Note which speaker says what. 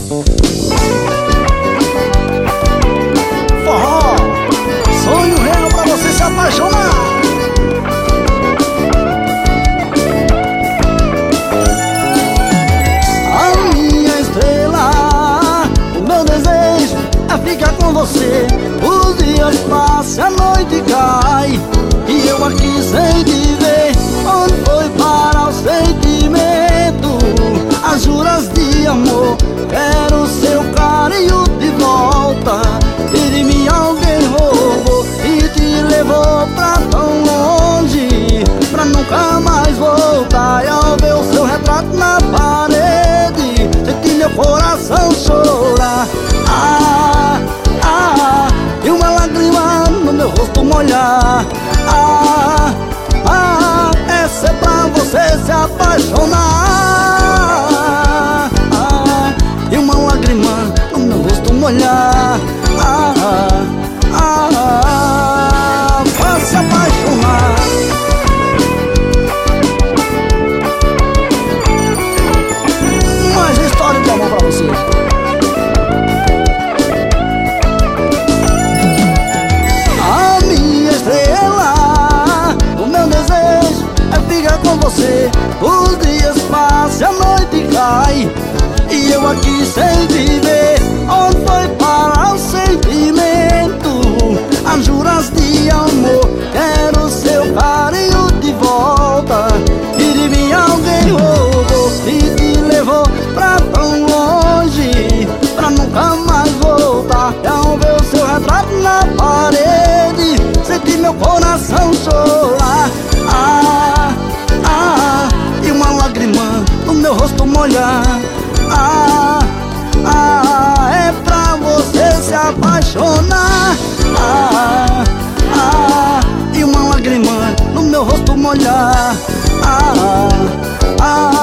Speaker 1: Forró, sonho real pra você se apaixonar. A minha estrela, o meu desejo é ficar com você. Os dias passam, a noite cai e eu aqui sem te ver. Onde foi parar o sentimento? As juras de amor, quero seu carinho de volta. E de mim alguém roubou e te levou pra tão longe, pra nunca mais voltar. E ao ver o seu retrato na parede, senti meu coração chorar. E uma lágrima no meu rosto molhar. Essa é pra você se apaixonar. E uma lágrima no meu rosto molhar. Pra se apaixonar. Mais história de amor pra você. A minha estrela, o meu desejo é ficar com você. Os dias passam, a noite cai e eu aqui sem te ver. Onde foi parar o sentimento? As juras de amor, quero seu carinho de volta. E de mim alguém roubou e te levou pra tão longe, pra nunca mais voltar. E ao ver o seu retrato na parede, senti meu coração chorar. E uma lágrima no meu rosto molhar. É pra você se apaixonar. E uma lágrima no meu rosto molhar.